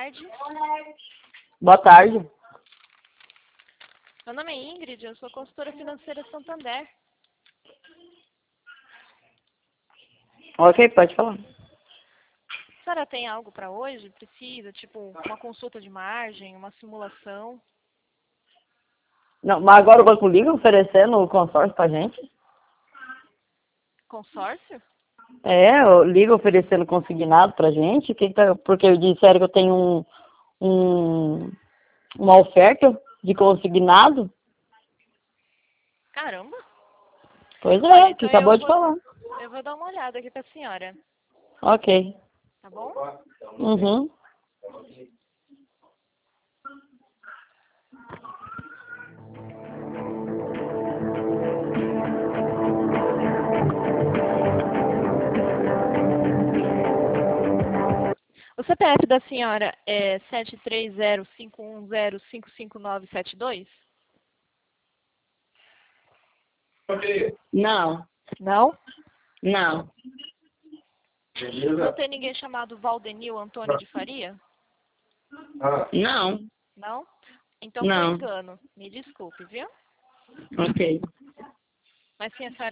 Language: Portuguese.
tarde. Boa tarde. Meu nome é Ingrid, eu sou consultora financeira Santander. Ok, pode falar. A senhora tem algo para hoje? Precisa, tipo, uma consulta de margem, uma simulação? Não, mas agora o Banco liga oferecendo o consórcio pra gente? Consórcio? Liga oferecendo consignado pra gente? Porque disseram que eu tenho uma oferta de consignado? Caramba! Pois Olha, é, que então acabou de falar. eu vou dar uma olhada aqui pra senhora, Ok. tá bom? Uhum. O CPF da senhora é 73051055972? Não, Não? não. Não tem ninguém chamado Valdenil Antônio de Faria? Não, Não? Então foi não. engano. Me desculpe, viu? Ok. Mas sim, a senhora